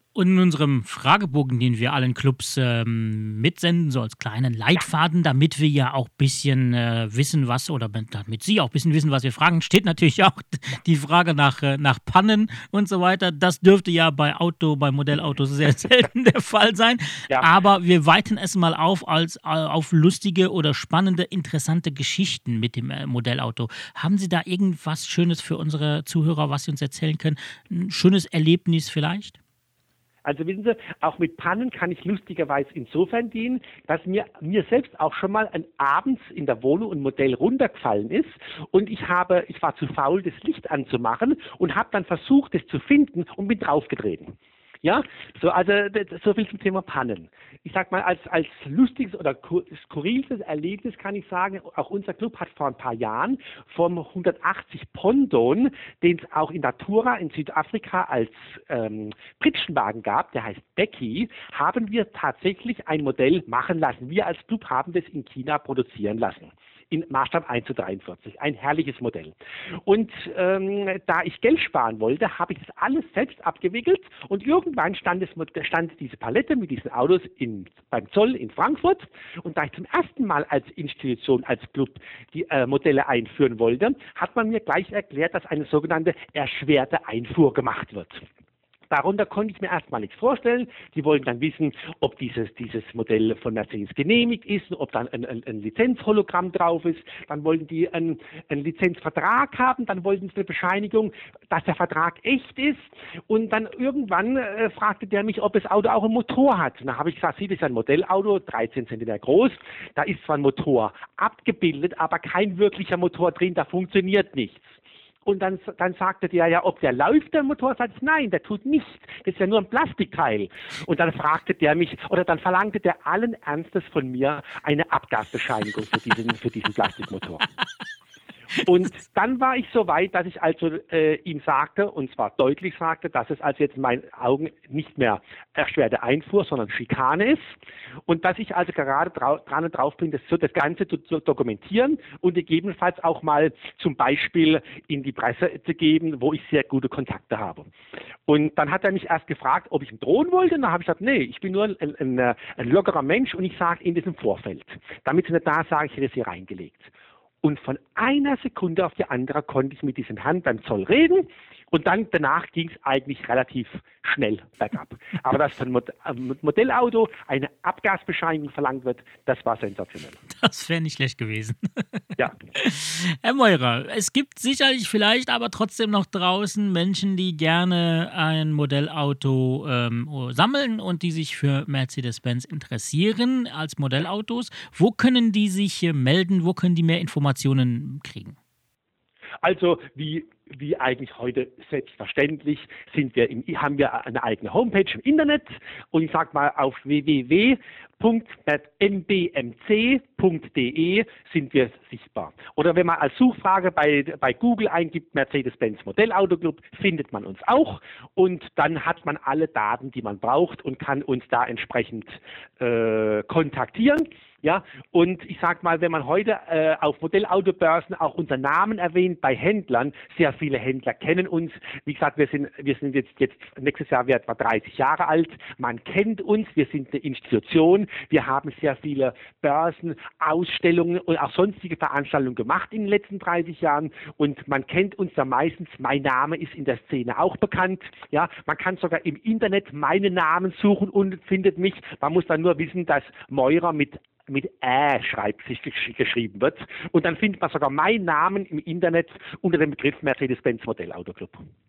Und in unserem Fragebogen, den wir allen Clubs mitsenden, so als kleinen Leitfaden, damit wir ja auch ein bisschen wissen, damit Sie auch ein bisschen wissen, was wir fragen, steht natürlich auch die Frage nach Pannen und so weiter. Das dürfte ja bei Modellautos sehr selten der Fall sein. Ja. Aber wir weiten es mal auf auf lustige oder spannende, interessante Geschichten mit dem Modellauto. Haben Sie da irgendwas Schönes für unsere Zuhörer, was Sie uns erzählen können? Ein schönes Erlebnis vielleicht? Also wissen Sie, auch mit Pannen kann ich lustigerweise insofern dienen, dass mir selbst auch schon mal abends in der Wohnung ein Modell runtergefallen ist und ich war zu faul, das Licht anzumachen und habe dann versucht, es zu finden und bin draufgetreten. Ja, so viel zum Thema Pannen. Ich sag mal, als lustiges oder skurrilstes Erlebnis kann ich sagen, auch unser Club hat vor ein paar Jahren vom 180 Pondon, den es auch in Natura in Südafrika als Pritschenwagen gab, der heißt Becky, haben wir tatsächlich ein Modell machen lassen. Wir als Club haben das in China produzieren lassen. In Maßstab 1:43. Ein herrliches Modell. Und da ich Geld sparen wollte, habe ich das alles selbst abgewickelt und irgendwann stand diese Palette mit diesen Autos beim Zoll in Frankfurt und da ich zum ersten Mal als Institution, als Club die Modelle einführen wollte, hat man mir gleich erklärt, dass eine sogenannte erschwerte Einfuhr gemacht wird. Darunter konnte ich mir erstmal nichts vorstellen. Die wollten dann wissen, ob dieses Modell von Mercedes genehmigt ist, ob dann ein Lizenzhologramm drauf ist. Dann wollten die einen Lizenzvertrag haben, dann wollten sie eine Bescheinigung, dass der Vertrag echt ist. Und dann irgendwann fragte der mich, ob das Auto auch einen Motor hat. Und da habe ich gesagt, das ist ein Modellauto, 13 cm groß. Da ist zwar ein Motor abgebildet, aber kein wirklicher Motor drin, da funktioniert nichts. Und dann sagte der ja, ob der läuft, der Motor. Sagt, nein, der tut nicht. Das ist ja nur ein Plastikteil. Und dann dann verlangte der allen Ernstes von mir eine Abgasbescheinigung für diesen Plastikmotor. Und dann war ich so weit, dass ich also ihm sagte, und zwar deutlich sagte, dass es also jetzt in meinen Augen nicht mehr erschwerte Einfuhr, sondern Schikane ist. Und dass ich also gerade dran und drauf bin, das Ganze zu dokumentieren und gegebenenfalls auch mal zum Beispiel in die Presse zu geben, wo ich sehr gute Kontakte habe. Und dann hat er mich erst gefragt, ob ich ihm drohen wollte. Und dann habe ich gesagt, nee, ich bin nur ein lockerer Mensch und ich sage Ihnen das im Vorfeld. Damit Sie nicht da sagen, ich hätte es hier reingelegt. Und von einer Sekunde auf die andere konnte ich mit diesem Herrn beim Zoll reden und dann danach ging es eigentlich relativ schnell bergab. Aber dass von Modellauto eine Abgasbescheinigung verlangt wird, das war sensationell. Das wäre nicht schlecht gewesen. Ja. Herr Meurer, es gibt sicherlich vielleicht aber trotzdem noch draußen Menschen, die gerne ein Modellauto sammeln und die sich für Mercedes-Benz interessieren als Modellautos. Wo können die sich melden? Wo können die mehr Informationen kriegen? Also wie eigentlich heute selbstverständlich haben wir eine eigene Homepage im Internet und ich sage mal auf www.mbmc.de sind wir sichtbar. Oder wenn man als Suchfrage bei Google eingibt Mercedes-Benz Modellautoclub, findet man uns auch und dann hat man alle Daten, die man braucht und kann uns da entsprechend kontaktieren. Ja, und ich sag mal, wenn man heute auf Modellautobörsen auch unseren Namen erwähnt bei Händlern, sehr viele Händler kennen uns. Wie gesagt, wir sind jetzt nächstes Jahr werden wir 30 Jahre alt. Man kennt uns, wir sind eine Institution. Wir haben sehr viele Börsen, Ausstellungen und auch sonstige Veranstaltungen gemacht in den letzten 30 Jahren und man kennt uns da meistens. Mein Name ist in der Szene auch bekannt. Ja, man kann sogar im Internet meinen Namen suchen und findet mich. Man muss dann nur wissen, dass Meurer mit geschrieben wird. Und dann findet man sogar meinen Namen im Internet unter dem Begriff Mercedes-Benz Modellautoclub.